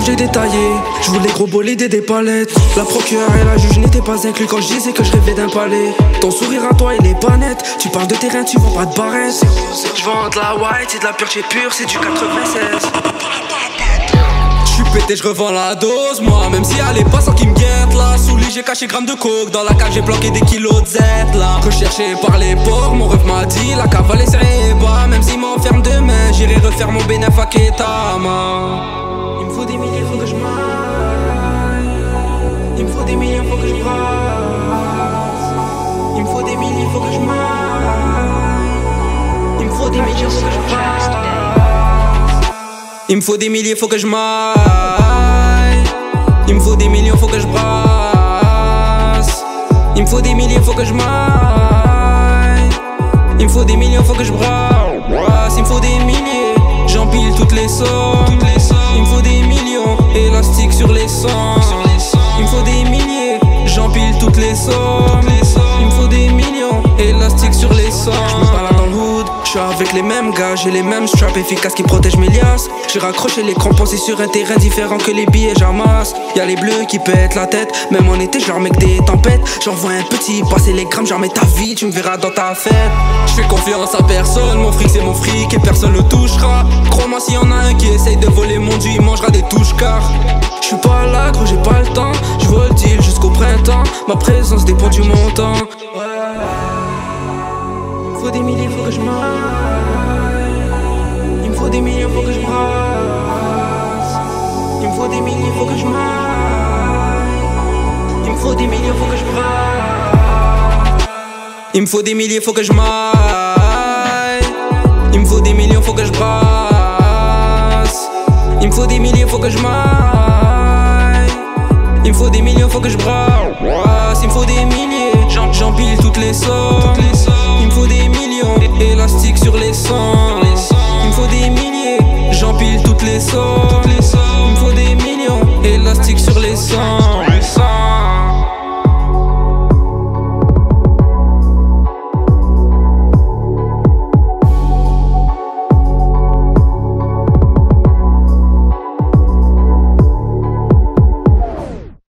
cave j'ai détaillé. Je voulais gros bolides et des palettes. La procureure et la juge n'étaient pas inclus quand je disais que je rêvais d'un palais. Ton sourire à toi il est pas net. Tu parles de terrain, tu vends pas de barrette. Je vends de la white, c'est de la pure chez pure, c'est du 96. J'suis pété, j'revends la dose, moi. Même si elle est pas sans qui me guette là. Sous lit j'ai caché grammes de coke. Dans la cave j'ai planqué des kilos de Z là. Recherché par les porcs, mon ref m'a dit la cavale est bas. Même s'il m'enferme demain, j'irai refaire mon bénéf à Ketama. Il me faut des milliers, faut que je m'aille. Il me faut des millions, faut que je brasse. Il me faut des milliers, faut que je m'aille. Il me faut des millions, faut que je brasse. Il me faut des milliers, faut que je m'aille. Il me faut des millions, faut que je brasse. Il me faut des milliers, faut que je m'aille. Il me faut des millions, faut que je brasse. Il me faut des milliers, j'empile toutes les sommes. Il me faut des millions, élastique sur les sangs. Il me faut des milliers, j'empile toutes les sommes. Il me faut des millions, élastique sur les sangs. J'me balade dans le hood, j'suis avec les mêmes gars, j'ai les mêmes straps efficaces qui protègent mes liasses. J'ai raccroché les crampons, c'est sur un terrain différent que les billets j'amasse. Y'a les bleus qui pètent la tête, même en été j'leur mets que des tempêtes. J'envoie un petit, passer les grammes, j'en mets ta vie, tu me verras dans ta fête. J'fais confiance à personne, mon fric c'est mon fric et personne le touchera. Crois-moi s'il y en a un qui essaye de voler mon dû, il mangera des touches car j'suis pas là gros, j'ai pas le temps, j'vois le deal jusqu'au printemps. Ma présence dépend du montant. Il me faut des milliers, faut que je m'aille. Il me faut des millions, faut que je brasse. Il me faut des milliers, faut que je m'aille. Il me faut des millions, faut que je brasse. Il me faut des milliers, faut que je m'aille. Il me faut des millions, faut que je brasse. Il me faut des milliers, faut que je m'aille. Il me faut des millions, faut que je brasse. Il me faut des milliers, j'empile toutes les sommes. Il me faut des millions, élastique sur les sangs. Il me faut des milliers, j'empile toutes les sommes. Il me faut des millions, élastique sur les sangs.